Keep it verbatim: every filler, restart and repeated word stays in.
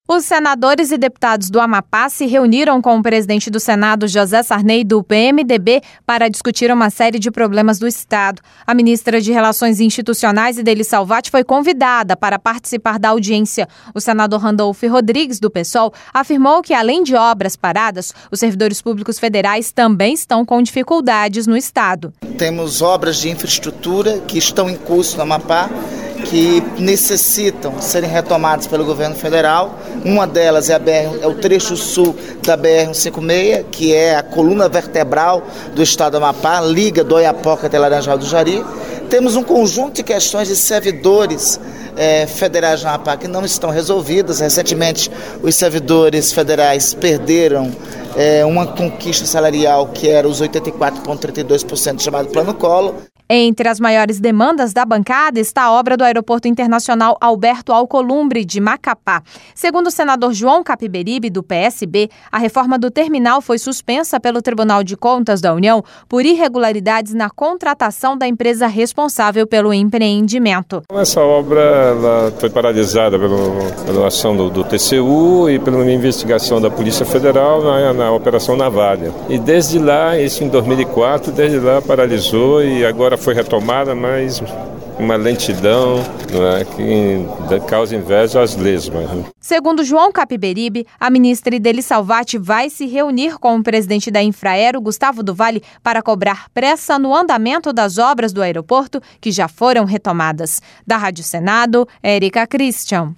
Os senadores e deputados do Amapá se reuniram com o presidente do Senado, José Sarney, do P M D B, para discutir uma série de problemas do Estado. A ministra de Relações Institucionais, Idely Salvati, foi convidada para participar da audiência. O senador Randolfo Rodrigues, do PSOL, afirmou que, além de obras paradas, os servidores públicos federais também estão com dificuldades no Estado. Temos obras de infraestrutura que estão em curso no Amapá, que necessitam serem retomadas pelo governo federal. Uma delas é, a B R, é o trecho sul da B R cento e cinquenta e seis, que é a coluna vertebral do estado do Amapá, liga do Oiapoque até Laranjal do Jari. Temos um conjunto de questões de servidores é, federais no Amapá que não estão resolvidas. Recentemente, os servidores federais perderam é, uma conquista salarial que era os oitenta e quatro vírgula trinta e dois por cento chamado Plano Collor. Entre as maiores demandas da bancada está a obra do Aeroporto Internacional Alberto Alcolumbre, de Macapá. Segundo o senador João Capiberibe, do P S B, a reforma do terminal foi suspensa pelo Tribunal de Contas da União por irregularidades na contratação da empresa responsável pelo empreendimento. Essa obra ela foi paralisada pelo, pela ação do, do T C U e pela investigação da Polícia Federal na, na Operação Navalha. E desde lá, isso em dois mil e quatro, desde lá paralisou e agora foi retomada, mas uma lentidão, não é, que causa inveja às lesmas. Segundo João Capiberibe, a ministra Idely Salvati vai se reunir com o presidente da Infraero, Gustavo do Valle, para cobrar pressa no andamento das obras do aeroporto que já foram retomadas. Da Rádio Senado, Érica Christian.